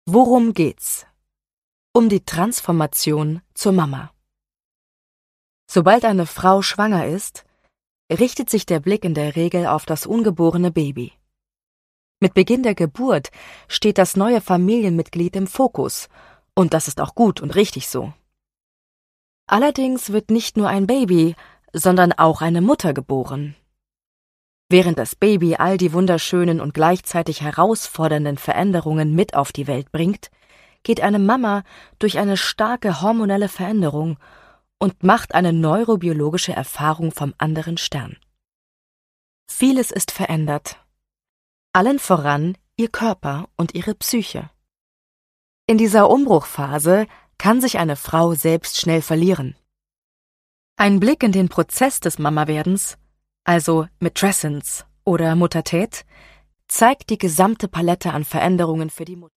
Worum geht's? Um die Transformation zur Mama. Sobald eine Frau schwanger ist, richtet sich der Blick in der Regel auf das ungeborene Baby. Mit Beginn der Geburt steht das neue Familienmitglied im Fokus, und das ist auch gut und richtig so. Allerdings wird nicht nur ein Baby, sondern auch eine Mutter geboren. Während das Baby all die wunderschönen und gleichzeitig herausfordernden Veränderungen mit auf die Welt bringt, geht eine Mama durch eine starke hormonelle Veränderung und macht eine neurobiologische Erfahrung vom anderen Stern. Vieles ist verändert. Allen voran ihr Körper und ihre Psyche. In dieser Umbruchphase kann sich eine Frau selbst schnell verlieren. Ein Blick in den Prozess des Mamawerdens, also Matrescence oder Muttertät, zeigt die gesamte Palette an Veränderungen für die Mutter.